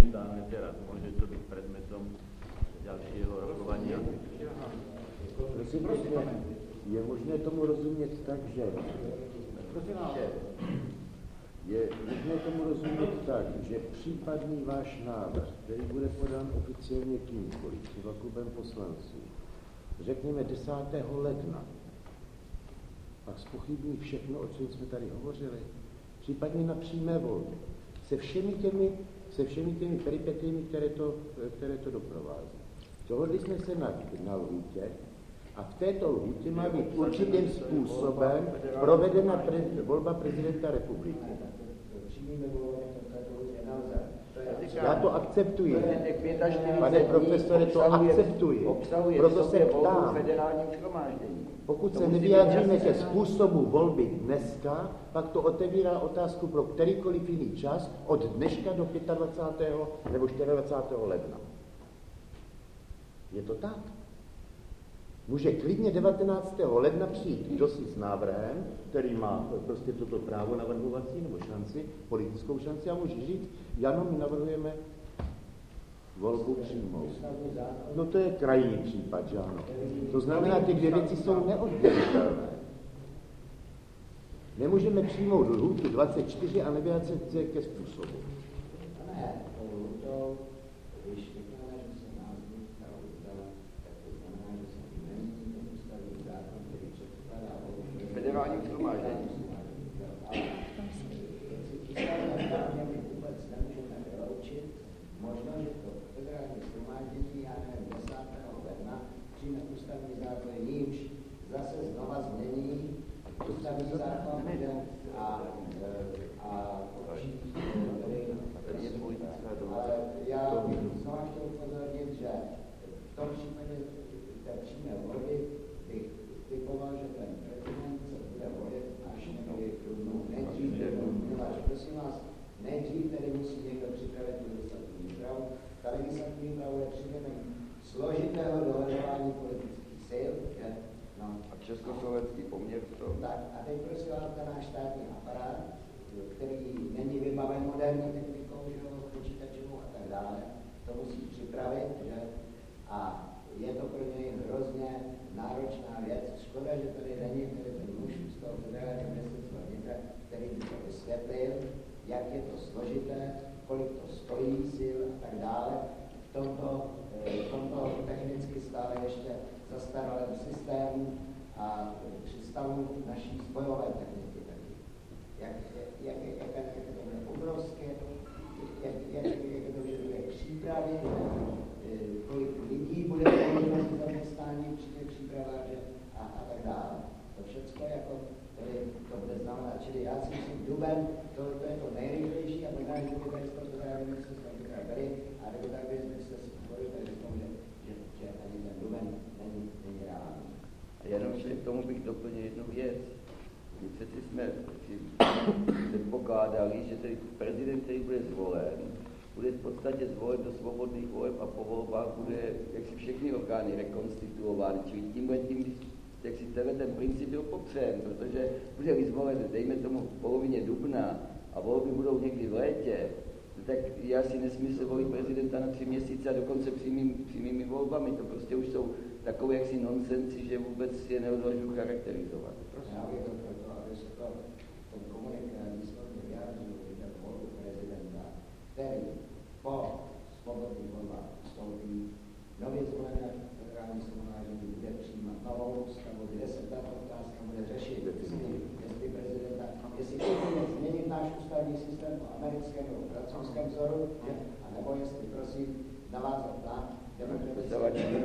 stánete a môže to byť predmetom ďalšieho rokovania. Prosím, je možné tomu rozumět tak, že případný váš návrh, který bude podán oficiálně kýmkoliv, třeba klubem poslanců, řekněme 10. ledna, pak zpochybní všechno, o čem jsme tady hovořili, případně na přímé volbě, se všemi těmi peripetiemi, které to doprovází. Dohodli jsme se na lhůtě a v této lhůtě má být určitým způsobem provedena volba prezidenta republiky. Já to akceptuji. Pane profesore, to akceptuji. Proto se ptám. Pokud se nevyjádříme ke způsobu volby dneska, pak to otevírá otázku pro kterýkoliv jiný čas od dneška do 25. nebo 24. ledna. Je to tak? Může klidně 19. ledna přijít kdo si s návrhem, který má prostě toto právo navrhovací nebo šanci, politickou šanci a může říct, Jano, my navrhujeme volbu přímou. No to je krajní případ, že ano. To znamená, ty dvě věci jsou neoddělitelné. Nemůžeme přijmout lhůtu 24 a nevyjádřit se ke způsobu. Federálním shromáždění. Možná, že to federální shromáždění, já nevím, 10. ledna přijme ústavní zákon, nímž zase znova změní ústavní zákon a ale já bych znova chtěl upozornit, že v tom případě té přímé volby bych typoval, že ten prezident se bude volit až někdy v dubnu. Prosím vás, nejdřív tedy musí někdo připravit legislativní úpravu. Ta legislativní úprava je předmětem složitého dohledování politických sil. No. A československý poměr v tom. Tak, a teď prosím vás, ten náš státní aparát, který není vybaven moderní technikou, že jo, počítačovou a tak dále, to musí připravit, že? A je to pro něj hrozně náročná věc. Škoda, že tady není ten muž z toho federálního ministerstva vnitra, který by to vysvětlil, jak je to složité, kolik to stojí sil a tak dále. V tomto technicky stále ještě zastaralém systému a při stavu naší spojové techniky. Jak je to bude obrovské, jak to vyžaduje přípravy, kolik lidí bude zaměstnání při těch přípravách a tak dále. To všechno jako to bude znamenat. Čili já si myslím, duben, to je to nejrychlejší a možná, že by tady z toho ministerstva byli, a nebo tak by se spojili, tak řeknou, že ani ten duben není reálný. A jenom k tomu bych doplnil jednu věc. My přeci jsme předpokládali, že ten prezident, který bude zvolen, bude v podstatě zvolen do svobodných voleb a po volbách bude jaksi všechny orgány rekonstituovány. Čili tímhle jak si ten princip byl popřen, protože bude zvolen, dejme tomu v polovině dubna a volby budou někdy v létě, tak je asi nesmysl volit prezidenta na 3 měsíce a dokonce přímými volbami. To prostě už jsou takové jaksi nonsensy, že vůbec je neodvažuji charakterizovat. Právě to proto, aby se to ten komunikát výsledně vyjádřil, že volbu prezidenta, který po svobodných volbách vstoupí, nově zvolené federální shromáždění bude přijímat novou ústavu, kde se tato otázka bude řešit, jestli prezidenta, jestli chceme změnit náš ústavní systém po americkém nebo francouzském vzoru, anebo jestli, prosím, navázat na demokratické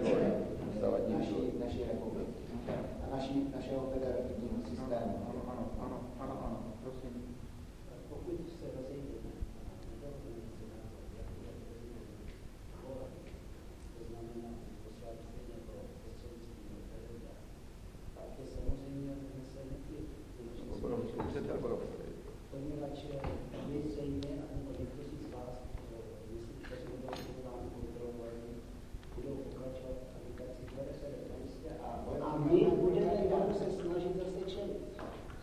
naší republiky a našeho federativního systému. Ano, prosím. Pokud se rozejde to znamená poslanci nebo prostřednictvím referenda, pak je samozřejmě odnesený klid. Poněvadž my zřejmě, nebo někteří z vás, myslím, že se budou vám kontrolovat, budou pokračovat agitaci v referendumstě a my budeme se snažit zase čelit.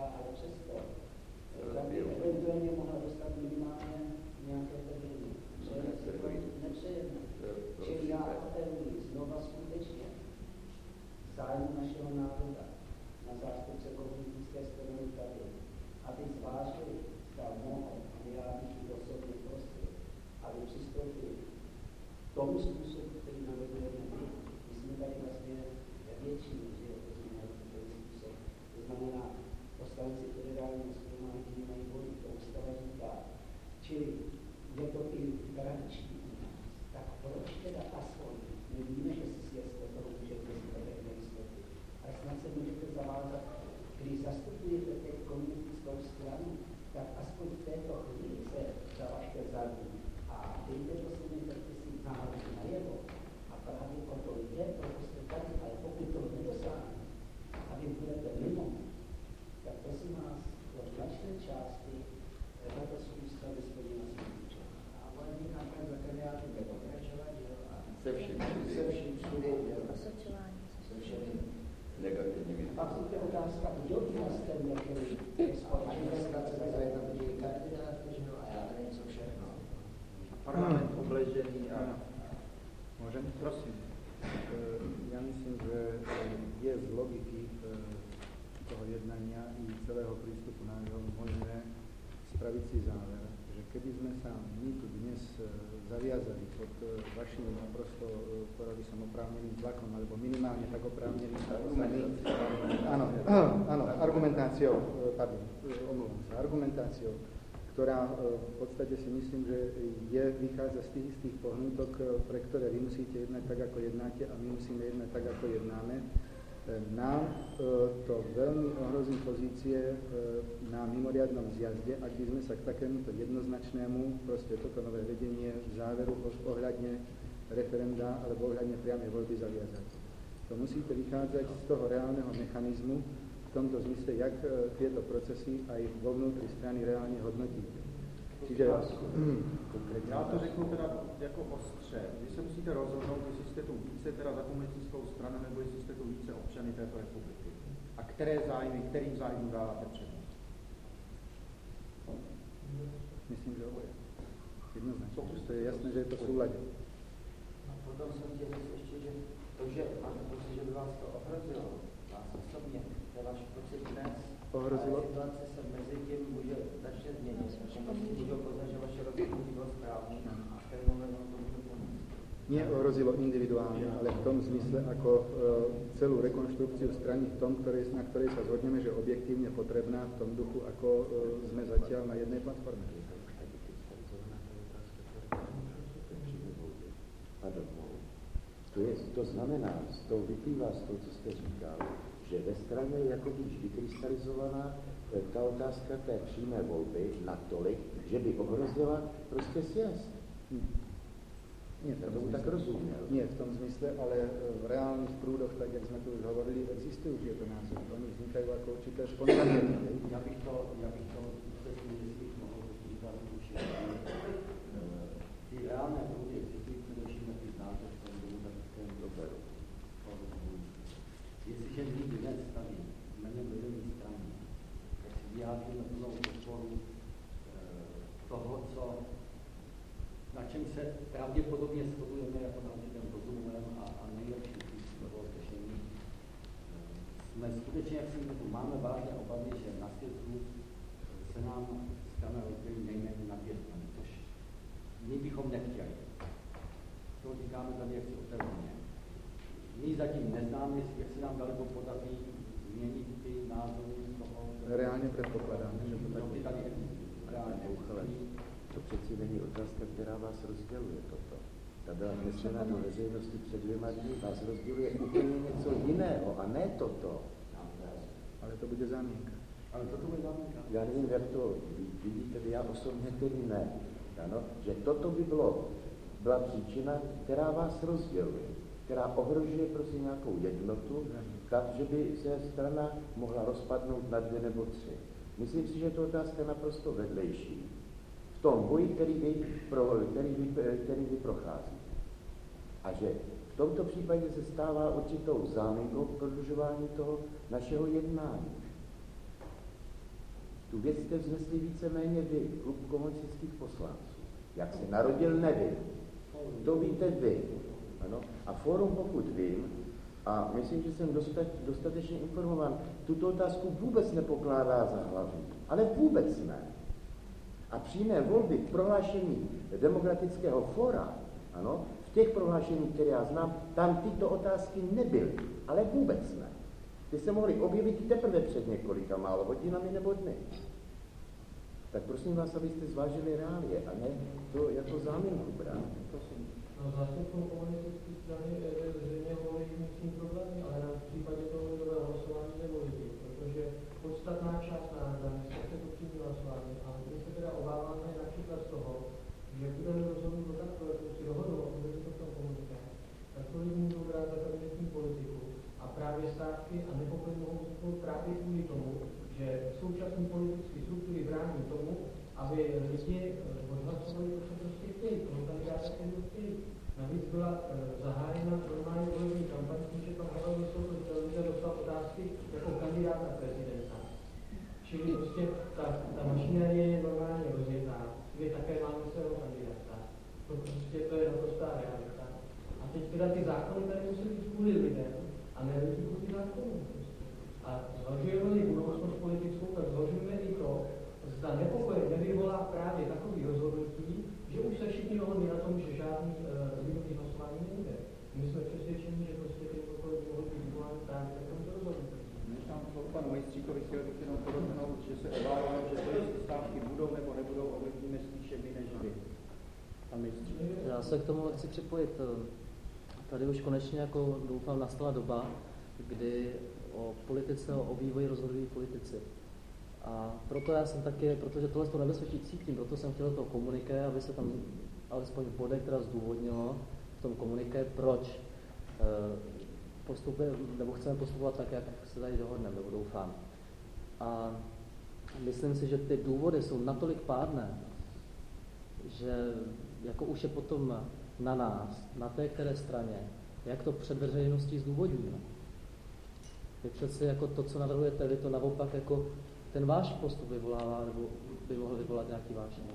ale přesto by eventuálně mohla dostat minimálně nějaké termíny. Nepřejeme. Čili já apeluji znova skutečně zájmu našeho národa na zástupce komunistické strany tady, aby zvážili, zda mohou vyjádřit osobně prostředí, aby přistoupili k tomu způsobu, který navrhujeme my. My jsme tady vlastně ve většině, že je ten způsob. To znamená, poslanci federálního shromáždění mají volit, to ústava říká. Čili je to i tradiční u nás. Tak proč teda aspoň, my víme, že si jste toho můžete zvedek nejistoty, ale snad se můžete zavázat, když zastupujete teď komunistickou stranu, tak aspoň v této chvíli se zavažte za ní a dejte to svými předpisy náhodou najevo. A právě o to jde, proto jste tady, ale pokud to nedosáhne a vy budete mimo, tak prosím vás, do značné části tato schůzka vysplnila svůj účel. A volební kampaň za kandidáty bude pokračovat, že jo? Se vším všude, že jo? Osočování. Se všemi negativními. Pak je otázka, kdo vlastní některý administrace za jednotlivé kandidáty, že jo? A já nevím, co všechno. Parlament obležený a... Môžem? Prosím. Ja myslím, že je z logiky toho jednania i celého prístupu nášho možné spraviť si záver, že keby sme sa my tu dnes zaviazali pod vašim naprosto, povedal by som, oprávneným tlakom, alebo minimálne tak oprávneným, argumentáciou, ktorá v podstate si myslím, že vychádza z tých istých pohnutok, pre ktoré vy musíte jednať tak, ako jednáte a my musíme jednať tak, ako jednáme. Nám to veľmi ohrozí pozície na mimoriadnom zjazde, ak by sme sa k takémuto jednoznačnému, proste toto nové vedenie záveru ohľadne referenda alebo ohľadne priamej voľby zaviazať. To musíte vychádzať z toho reálneho mechanizmu, v tomto zmysle, jak tieto procesy aj vo vnútri strany reálne hodnotíte. Čiže Já to řeknu teda jako ostře. Vy se musíte rozhodnout, jestli jste tu více teda za komunistickou stranu, nebo jestli jste tu více občany této republiky. A kterým zájmům dáváte přednost? myslím, že oboje. Jednoznačně. To je jasné, že je to v súlade. A potom jsem chtěl říct ještě, že to, že máte pocit, že by vás to ohrozilo, vás osobně, to je váš pocit dnes, Ohrozilo? ale situace se mezi tím může začne změnit. Komunisti můžou poznat, že vaše rozhodnutí bylo správné a v ten moment vám to může pomoct. Nie ohrozilo individuálne, ale v tom zmysle, ako celú rekonštrukciu strany v tom, na ktorej sa zhodneme, že objektívne potrebná v tom duchu, ako sme zatiaľ na jednej platforme. To znamená, z toho vyplývá z toho, co jste říkal, že ve straně je jako když vykrystalizovaná ta otázka té přímé volby natolik, že by ohrozila prostě sjezd. Nie, tomu tak rozumiel. Nie v tom zmysle, ale v reálnych prúdoch, tak jak sme tu už hovorili, existujú tieto názory. Oni vznikajú ako určité spontánne. Já bych to upřesnil, jestli bych mohl říkat určitě. Ty reálné průdy existují především na těch názor v tom demokratickém doberu. Jestliže my dnes tady jménem vedení strany, tak si vyjádříme plnou podporu toho, na čem se pravděpodobně shodujeme jako na určitém rozumem a nejlepším způsobem toho řešení. Jsme skutečně, jak si máme vážné obavy, že na sjezdu se nám strana rozdělí nejméně na 5 stran, což my bychom nechtěli. To říkáme tady jaksi otevřeně. My zatím neznáme, jak se nám daleko podaří změnit ty názory toho... Reálně předpokládáme, že to tak je. Tady reálně. To přeci není otázka, která vás rozděluje toto. Ta byla vnesena do veřejnosti před 2 dny, vás rozděluje úplně něco jiného a ne toto. Ale to bude zámienka. Ale toto bude zámienka. Já nevím, jak to vidíte, já osobně tedy ne. Ano, že toto by byla příčina, která vás rozděluje, která ohrožuje prostě nějakou jednotu, tak, že by se strana mohla rozpadnout na 2 nebo 3. Myslím si, že je to otázka naprosto vedlejší. V tom boji, který vy procházíte. A že v tomto případě se stává určitou záminkou prodlužování toho našeho jednání. Tu věc jste vznesli víceméně vy, klub komunistických poslanců. Jak se narodil, nevím. To víte vy. Ano? A fórum, pokud vím, a myslím, že jsem dostatečně informován, tuto otázku vůbec nepokládá za hlavní. Ale vůbec ne. A přímé volby v prohlášení demokratického fóra, ano, v těch prohlášeních, které já znám, tam tyto otázky nebyly. Ale vůbec ne. Ty se mohly objevit teprve před několika málo hodinami nebo dny. Tak prosím vás, abyste zvážili reálie a ne to jako záminku brát. No, zástupcům komunistické strany zřejmě volí s tím problémy, ale v případě toho lidového hlasování nevolí, protože podstatná část národa nechce to přímé hlasování a my se teda obáváme například z toho, že budeme rozhodnout do takové, si dohodou a bude to v tom komunikát, tak to lidi můžou brát za kabinetní politiku a právě stávky a nepokoj mohou vzniknout právě kvůli tomu, že současné politické struktury brání tomu, aby lidi odhlasovali to, co prostě chtějí, tomu kandidáta, který chtějí. Navíc byla zahájena normální volební kampaň, že pan Havel Vysoký z televize dostal otázky jako kandidáta prezidenta. Čili prostě ta mašinérie je normálně rozjetá. My také máme svého kandidáta. To prostě to je naprostá realita. A teď teda ty zákony tady musí být kvůli lidem a ne lidi kvůli zákonům. A zvažujeme-li budoucnost politickou, tak zvažujeme i to, zda nepokoj nevyvolá právě takový rozhodnutí, že už se všichni dohodli na tom, že žádný lidový hlasování nejde. My jsme přesvědčeni, že prostě ty nepokoj mohou být vyvolány právě takovýmto rozhodnutí. Než tam panu Mejstříkovi chtěl bych jenom podotknout, že se obávám, že to jestli stávky budou nebo nebudou, ovlivníme spíše my než vy. Pan Mejstřík. Já se k tomu chci připojit. Tady už konečně jako doufám nastala doba, kdy o politice, o vývoji rozhodují politici. A proto já jsem taky, protože tohle to nebezpečí cítím, proto jsem chtěl to komuniké, aby se tam alespoň v bodech teda zdůvodnilo v tom komuniké, proč chceme postupovat tak, jak se tady dohodneme, nebo doufám. A myslím si, že ty důvody jsou natolik pádné, že jako už je potom na nás, na té které straně, jak to před veřejností zdůvodníme. Je přece jako to, co navrhujete, vy to naopak jako ten váš postup vyvolává, nebo by mohl vyvolat nějaký vášení.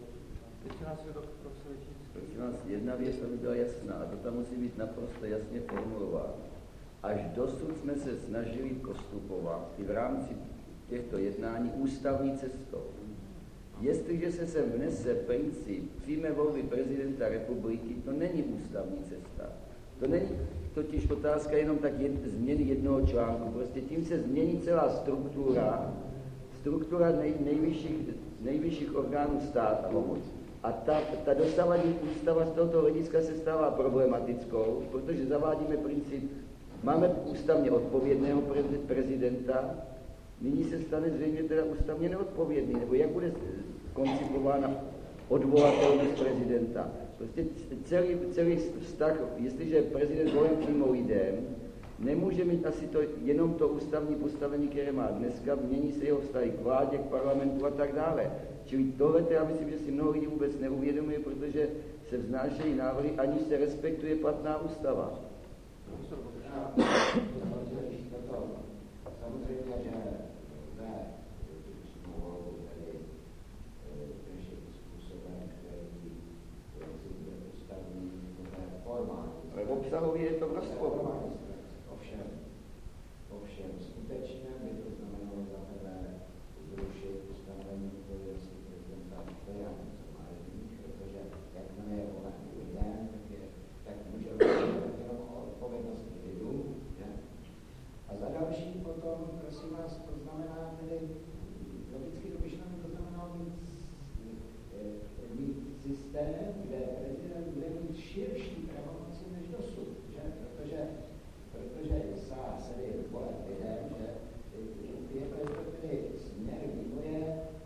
Prosím vás, jedna věc, aby byla jasná, a to tam musí být naprosto jasně formulováno. Až dosud jsme se snažili postupovat i v rámci těchto jednání ústavní cestou. Jestliže se sem vnese princip přímé volby prezidenta republiky, to není ústavní cesta. To není totiž otázka jenom tak změny jednoho článku. Prostě tím se změní celá struktura nejvyšších orgánů státu. A ta dosavadní ústava z tohoto hlediska se stává problematickou, protože zavádíme princip, máme ústavně odpovědného prezidenta, nyní se stane zřejmě teda ústavně neodpovědný, nebo jak bude koncipována odvolatelnost prezidenta. Prostě celý vztah, jestliže je prezident volen přímo lidem, nemůže mít asi jenom to ústavní postavení, které má dneska, mění se jeho vztahy k vládě, k parlamentu a tak dále. Čili tohle já myslím, že si mnoho lidí vůbec neuvědomuje, protože se vznášejí návrhy, aniž se respektuje platná ústava. Samozřejmě, že mohou tady řešit způsobem, který bude ústavní, formální. Ale obsahově je to v rozporu. Ovšem, skutečně by to znamenalo za prvé zrušit ustanovení pověsti prezidenta formálních, protože jakmile je volen lidem, tak může rozhodnout jenom o odpovědnosti lidů. A za další potom, prosím vás, to znamená tedy, logicky to myšlení, to znamená mít systém, kde prezident bude mít širší pravomoci než dosud, že? Protože se volen lidem, že je tedy směr vývoje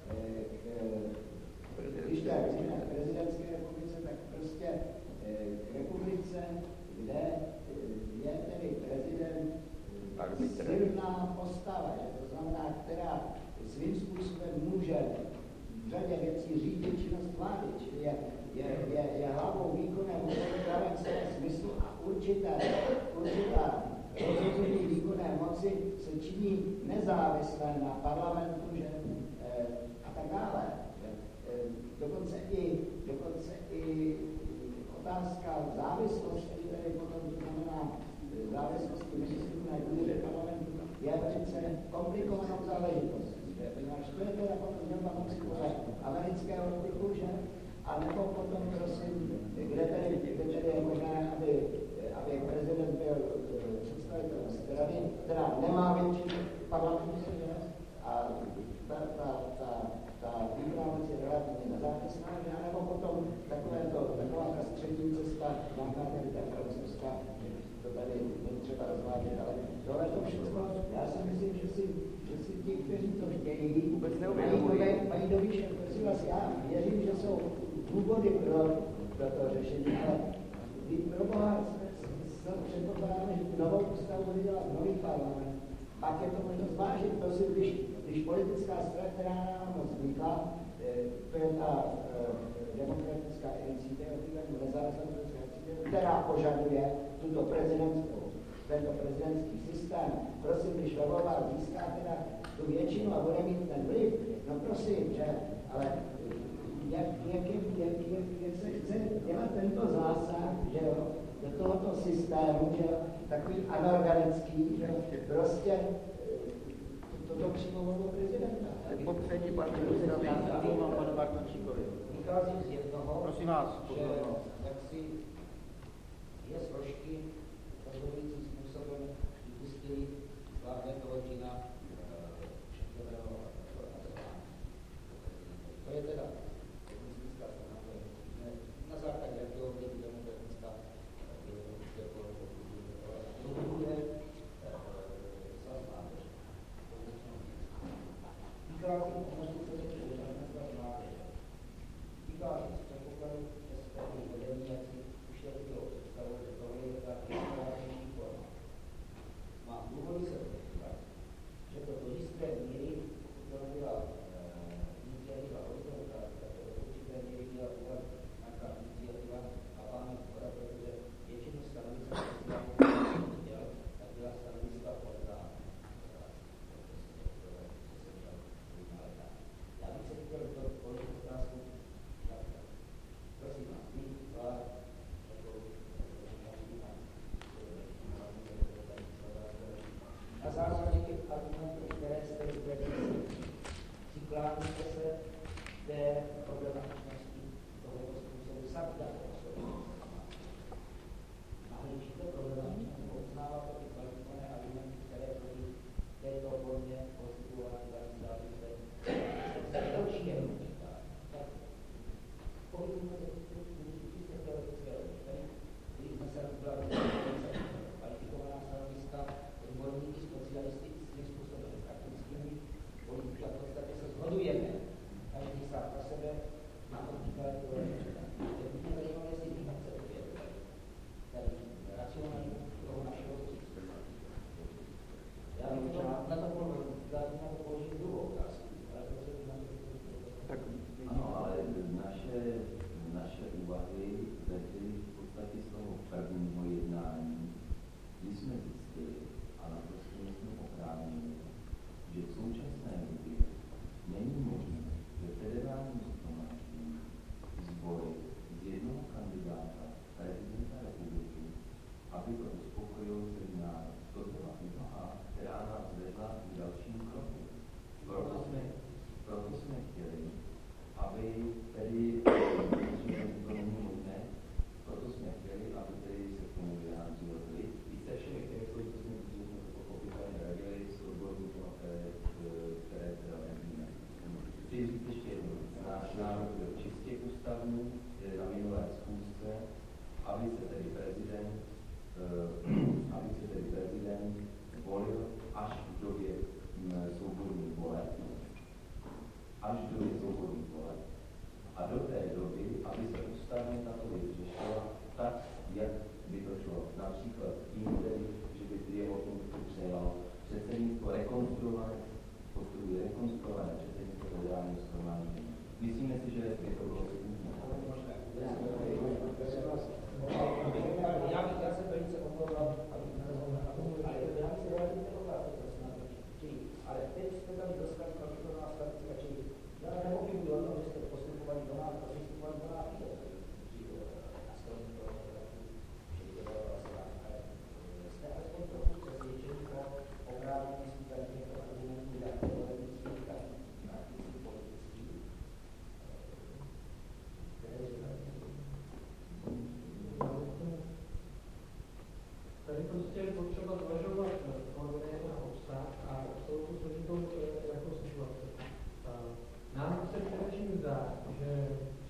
když to je v prezidentské republice, tak prostě k republice, kde je tedy prezident silná postava, že to znamená, která svým způsobem může v řadě věcí řídit činnost vlády, čili je hlavou výkonné moci v pravém slova smyslu a určitá rozhodnutí výkonné moci moci se činí nezávislé na parlamentu, že, a tak dále. Že, dokonce i otázka závislosti, tedy potom to znamená závislosti ministrů na důvěře parlamentu, je velice komplikovanou záležitostí. Poněvadž to je teda potom dělba moci podle amerického typu, že? A nebo potom, prosím, kde tedy je možné, aby prezident byl představitel strany, která nemá většinu v parlamentu, že? A ta výpravost je relativně nezávislá, že? A nebo potom taková ta střední cesta, nějaká tady ta francouzská, to tady není třeba rozvádět, ale tohle to všechno, já si myslím, že si ti, kteří to chtějí, mají do výše. Prosím vás, já věřím, že jsou důvody pro to řešení, ale pro boha předpokládáme, že tu novou ústavu bude dělat nový parlament, pak je to možno zvážit. Prosím, když politická strana, která nám vznikla, to je ta demokratická iniciativa, nezávislá politická iniciativa, která požaduje tento prezidentský systém. Prosím, když Lvová získá teda tu většinu a bude mít ten vliv, no prosím, že, ale jak se chce dělat tento zásah, že jo, do tohoto systému, že jo, takový anorganický, že prostě toto přímo volbu prezidenta. Popřední pan představí, panu Bartošíkovi. Vycházím z jednoho, prosím vás, že taksi je složky rozhodujícím způsobem vypustili vládne většina předsedného hlasování. To je teda komunistická strana, na základě jakého vlivu demokratická je svaz mládeže. Vycházím z konstituce svaz mládeže. Vycházím z předpokladu, že se tady vedení, jak si už je to představu, že tohle je ta nejsprávnější forma. Mám důvody se podívat, že to do jisté míry, to byla iniciativa rozhodnutá, do určité míry byla nějaká iniciativa a máme skoro, protože většinu stanoviska, tak byla stanoviska orgánů. Já bych se chtěl položit otázku, prosím vás, na základě těch argumentů, které jste uvedli,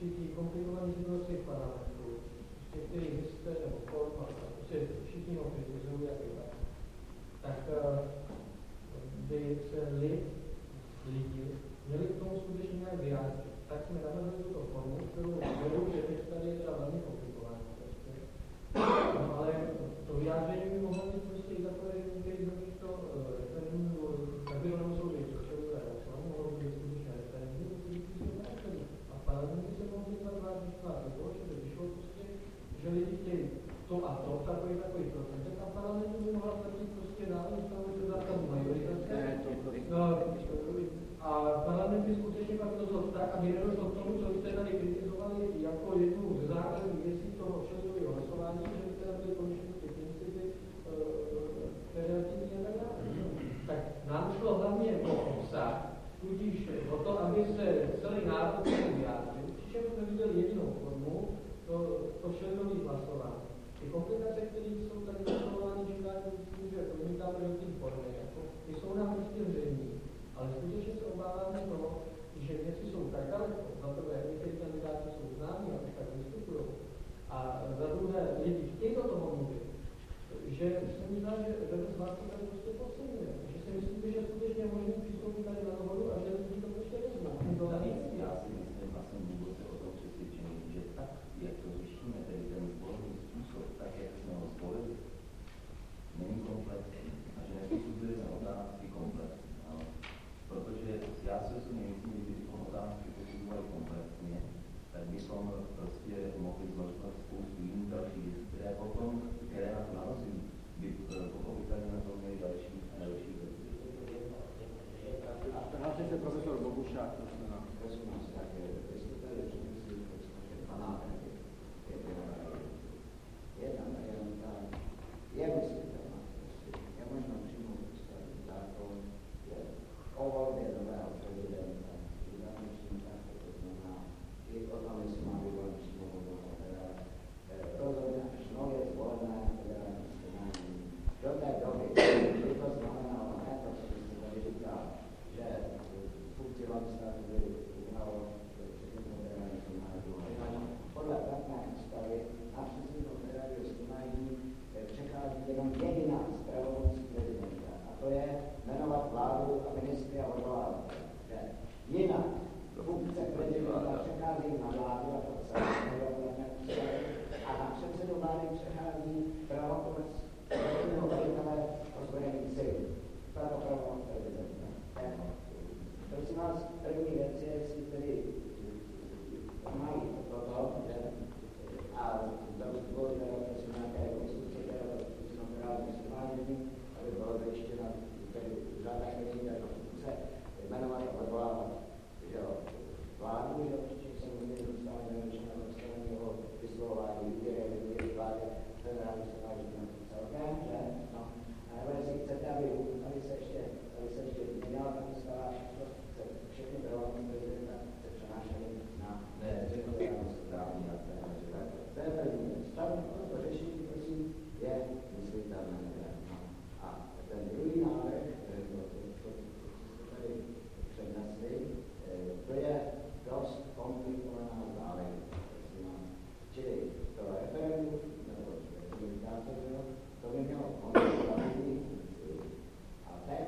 při té komplikované situaci v parlamentu, při kterých vy jste, nebo prostě všichni ho kritizují, tak by se lidi měli k tomu skutečně nějak vyjádřit. Tak jsme navrhli tuto formu, kterou vedou, že teď tady je teda velmi komplikovaná. No, ale to vyjádření by mohlo být prostě i takové, že některý z nich to referendum, tak by to nemuselo být časové hlasování, mohlo by být skutečně referendum, který by se vrátili. A parlament by se mohl dělat vážný stát do toho, že by vyšlo prostě, že lidi chtějí to a to, takový procent. A parlament by mohla platit prostě dále, že to zákaz majoritace. A parlament by skutečně pak rozhodl tak, aby nedošlo k tomu, co jste tady kritizovali jako jednu ze základních věcí toho všeobecného hlasování, že by teda byly porušeny ty principy federativní a tak dále. Tak nám šlo hlavně o obsah, tudíž o to, aby se celý národ vyjádřil, přičemž jsme viděli jedinou formu, to všeobecné hlasování. Ty komplikace, které jsou tady navrhovány, že odmítáme do té formy, ty jsou nám prostě zřejmé. Ale skutečně se obáváme toho, že věci jsou tak daleko, za prvé, některé kandidáti jsou známí a tak vystupují, a za druhé, lidi chtějí do toho mluvit, že se mi zdá, že bez vás to tady prostě podceňuje. Že si myslíte, že skutečně je možný přistoupit tady na dohodu a že lidi to prostě vezmou. Já si myslím, a jsem vůbec o tom přesvědčený, že tak, jak to řešíme, tedy ten zvolený způsob, tak, jak jsme ho zvolili, není komplexní a že nepůsobili na otázky komplexní. Protože já si osobně myslím, že kdybychom otázky posuzovali komplexně, tak bychom prostě mohli zvažovat spoustu jiných dalších věcí, které nás navazují, by pochopitelně na to měli další a další věci. Hlásí se profesor Bogušák, prosím nás. Prosím vás, tak jestli tady přinesli panátek, je tam jenom ta, je myslitelná, je možno přijmout ústavní zákon, je o volbě nového prezidenta, to znamená, i o tom, jestli má vyvolat přímo volbu, rozhodně až nově zvolené federální srovnání. Do té doby, kdy to znamenalo ne to, co byste tady říkal, že funkci hlavy státu by uznalo všechny federální srovnání. Podle platné ústavy na předsedu federálního srovnání přechází jenom jediná z pravomocí prezidenta, a to je jmenovat vládu a ministry a odvolávat. Jinak funkce prezidenta přechází na vládu a to a na předsedu vlády přechází pravomoc prvního velitele ozbrojených sil. Pravomoc prezidenta. Prosím vás, první věc je, jestli tedy mají toto, že a to bylo teda prosím nějaké konstrukce, které bylo federální shromáždění, aby bylo zajištěno žádné peníze do funkce, jmenovat a odvolávat vládu, že přičemž se může dostávat nevětšina dostaveného vyslovování důvěry vládě federální shromáždění celkem, že? No. A nebo jestli chcete, aby se ještě změnila ta ústava, všechny pravomoci prezidenta se přenášely na federální správní a to je první věc. To řešení, prosím, je myslitelné. A ten druhý návrh, co tady přednesli, to je dost komplikovaná záležitost. Čili to referendum, nebo to by mělo komplikovaný a teď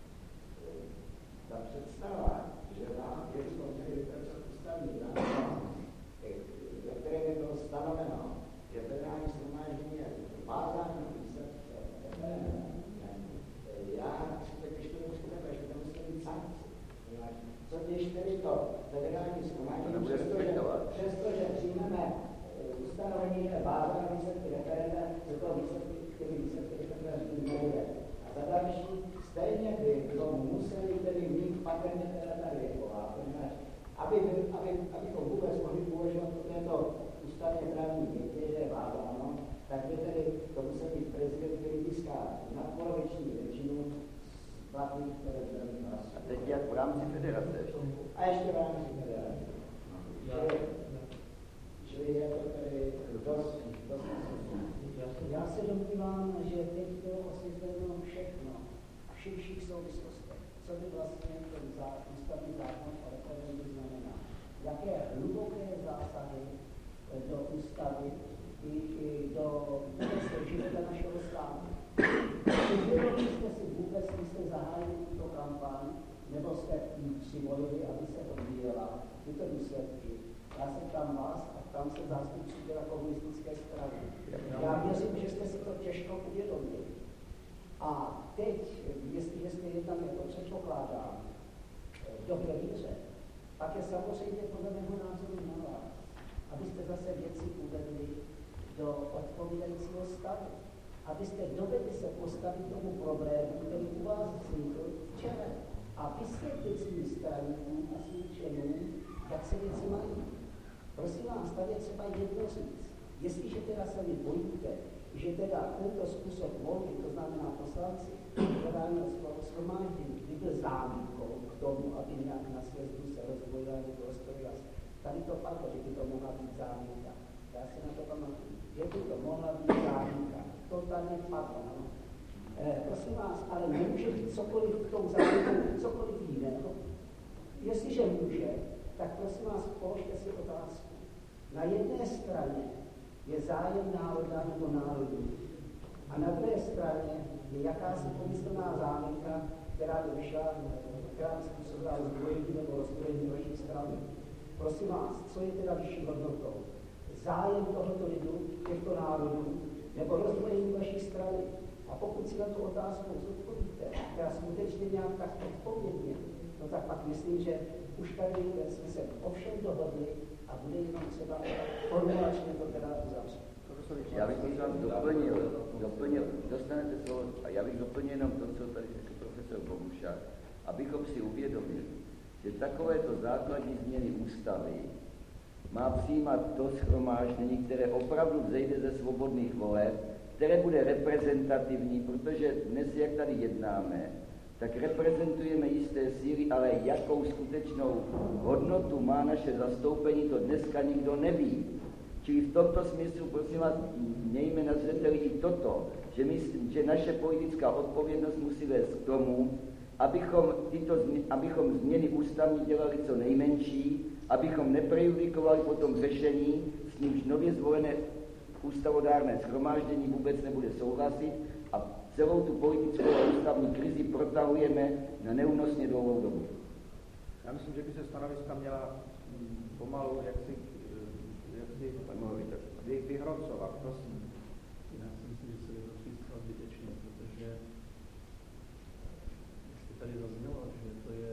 ta představa, že bychom měli vypracovat ústavní zákon, ve kterém by bylo stanoveno, že federální shromáždění je vázáno výsledky referenda. Já si to když to nemusíme, že to musí být sankce. Co když tedy to federální shromáždění, přestože přijmeme ustanovení, že vázáno výsledky referenda, že to výsledky referenda nebude. A za další, stejně by to museli tedy mít patrně teda ta věková, abychom vůbec mohli používat po této ústavně právní větě, že je vázáno, tak by tedy to musel být prezident, který získá nadpoloviční většinu z platných federálních hlasů. A teď jak v rámci federace ještě? A ještě v rámci federace. Čili je to tedy dost Já se domnívám, že teď bylo osvětleno všechno v širších souvislostech, co by vlastně ten ústavní zákon o referendu znamená. Jaké hluboké zásady i do života našeho státu. Uvědomili jste si vůbec, když jste zahájili tuto kampaň, nebo jste přivolili, aby se odvíjela tyto důsledky. Já se ptám vás a ptám se zástupců teda komunistické strany. Já věřím, že jste si to těžko uvědomili. A teď, jestliže jste jednali, to předpokládám, v dobré víře, pak je samozřejmě podle mého názoru na vás, abyste zase věci uvedli do odpovídajícího stavu. Abyste dovedli se postavit tomu problému, který u vás vznikl včera. A vysvětlit svým straníkům a svým členům, jak se věci mají. Prosím vás, tady je třeba jedno říct. Jestliže teda se mi bojíte, že teda tento způsob volby, to znamená poslanci, federálního shromáždění, by byl záminkou k tomu, aby nějak na sjezdu se rozvojovali prostory. Tady to padlo, že by to mohla být záminka. Já si na to pamatuju. Že by to mohla být záminka. To tady padlo. Prosím vás, ale nemůže být cokoliv v tom zájmu, cokoliv jiného. Jestliže může, tak prosím vás, položte si otázku. Na jedné straně je zájem národa nebo národů. A na druhé straně je jakási pomyslná záminka, která by vyšla, která by způsobila zdvojení nebo rozdělení vaší strany. Prosím vás, co je teda vyšší hodnotou? Zájem tohoto lidu, těchto národů, nebo rozdvojení vaší strany? A pokud si na tu otázku zodpovíte, která skutečně nějak tak odpovědně, no tak pak myslím, že už tady jsme se ovšem dohodli a bude jenom třeba formulačně to teda uzavřít. Já bych vás doplnil, dostanete slovo, a já bych doplnil jenom to, co tady řekl profesor Bohušák, abychom si uvědomili, že takovéto základní změny ústavy má přijímat to shromáždění, které opravdu vzejde ze svobodných voleb, které bude reprezentativní, protože dnes, jak tady jednáme, tak reprezentujeme jisté síly, ale jakou skutečnou hodnotu má naše zastoupení, to dneska nikdo neví. Čili v tomto smyslu, prosím vás, mějme na zřeteli i toto, že naše politická odpovědnost musí vést k tomu, abychom změny ústavní dělali co nejmenší, abychom neprejudikovali potom řešení, s nímž nově zvolené ústavodárné shromáždění vůbec nebude souhlasit a celou tu politickou a ústavní krizi protahujeme na neúnosně dlouhou dobu. Já myslím, že by se stanoviska měla pomalu jaksi vyhrocovat, prosím. Já si myslím, že se vyhrocují zcela zbytečně, protože jestli tady zaznělo, že to je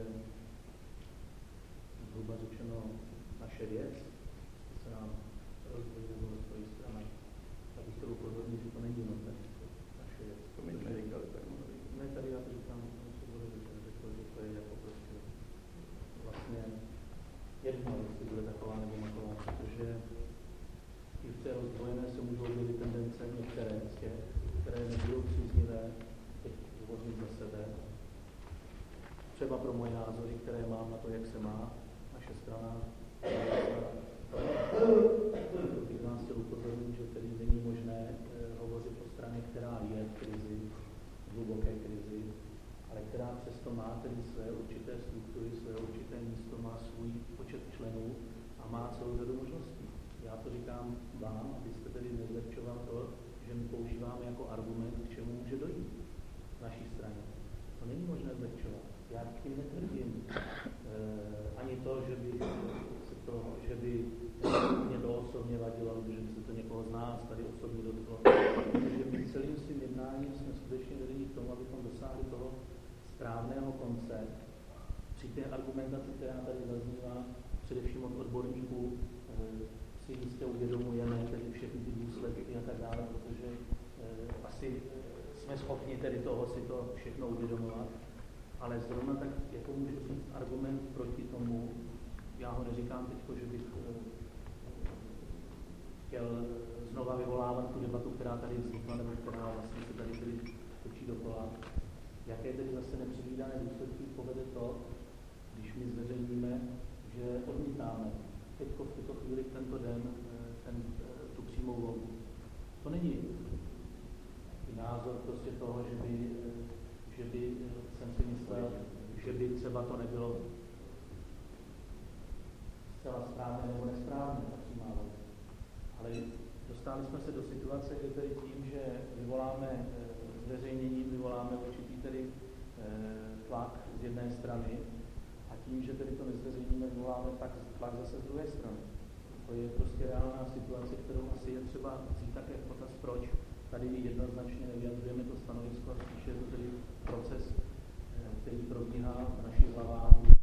zhruba řečeno naše věc, že se nám rozvojí nebo rozvojí strana, tak bych chtěl upozornit, že to není nutné naše věc. To mi neříkali, tak mohli. Ne, tady já to říkám, že to je jako prostě vlastně jedno, jestli bude taková nebo maková, protože i v té rozvojené se můžou objevit tendence některé z těch, které nebudou příznivé, teď hovořím za sebe, třeba pro moje názory, které mám na to, jak se má naše strana. Bych vás chtěl upozornit, že tedy není možné hovořit o straně, která je v krizi, v hluboké krizi, ale která přesto má tedy své určité struktury, své určité místo, má svůj počet členů a má celou řadu možností. Já to říkám vám, abyste tedy nezlepšoval to, že my používáme jako argument, k čemu může dojít v naší straně. To není možné zlepšovat. Já tím netvrdím ani to, že by mě to osobně vadilo, že by se to někoho z nás tady osobně dotklo. Protože my celým svým jednáním jsme skutečně vedeni k tomu, abychom dosáhli toho správného konce. Při té argumentaci, která tady zaznívá, především od odborníků, si jistě uvědomujeme tedy všechny ty důsledky a tak dále, protože asi jsme schopni tedy toho si to všechno uvědomovat. Ale zrovna tak, jako můžu říct argument proti tomu, já ho neříkám teď, že bych chtěl znova vyvolávat tu debatu, která tady vznikla, nebo která vlastně se tady točí dokola. Jaké tedy zase nepředvídané důsledky povede to, když my zveřejníme, že odmítáme teď v tuto chvíli tento den tu přímou volbu. To není názor prostě toho, že by jsem si myslel, že by třeba to nebylo zcela správné nebo nesprávné, ta přímá volba. Ale Dostali jsme se do situace, kdy tedy tím, že vyvoláme zveřejnění, vyvoláme určitý tedy tlak z jedné strany a tím, že tedy to nezveřejníme, vyvoláme tlak zase z druhé strany. To je prostě reálná situace, kterou asi je třeba vzít také v potaz, proč tady jednoznačně nevyjadřujeme to stanovisko, a spíše je to tedy proces, který probíhá v našich hlavách.